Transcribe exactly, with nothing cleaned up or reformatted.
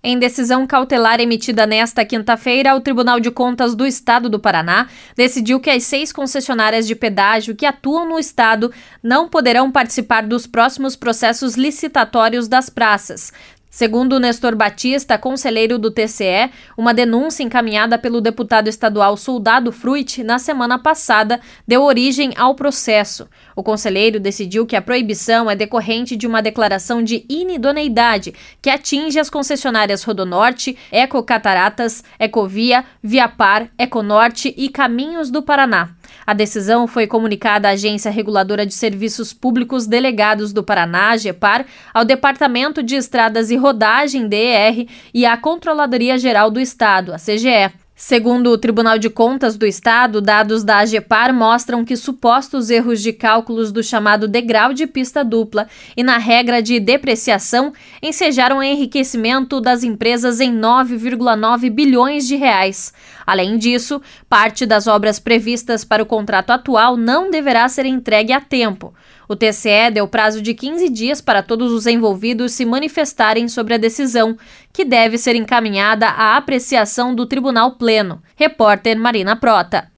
Em decisão cautelar emitida nesta quinta-feira, o Tribunal de Contas do Estado do Paraná decidiu que as seis concessionárias de pedágio que atuam no estado não poderão participar dos próximos processos licitatórios das praças. Segundo Nestor Batista, conselheiro do T C E, uma denúncia encaminhada pelo deputado estadual Soldado Fruit na semana passada deu origem ao processo. O conselheiro decidiu que a proibição é decorrente de uma declaração de inidoneidade que atinge as concessionárias Rodonorte, Ecocataratas, Ecovia, Viapar, Econorte e Caminhos do Paraná. A decisão foi comunicada à Agência Reguladora de Serviços Públicos Delegados do Paraná, AGEPAR, ao Departamento de Estradas e Rodagem, D E R, e à Controladoria Geral do Estado, a C G E. Segundo o Tribunal de Contas do Estado, dados da AGEPAR mostram que supostos erros de cálculos do chamado degrau de pista dupla e na regra de depreciação ensejaram o enriquecimento das empresas em nove vírgula nove bilhões de reais. Além disso, parte das obras previstas para o contrato atual não deverá ser entregue a tempo. O T C E deu prazo de quinze dias para todos os envolvidos se manifestarem sobre a decisão, que deve ser encaminhada à apreciação do Tribunal Pleno. Repórter Marina Prota.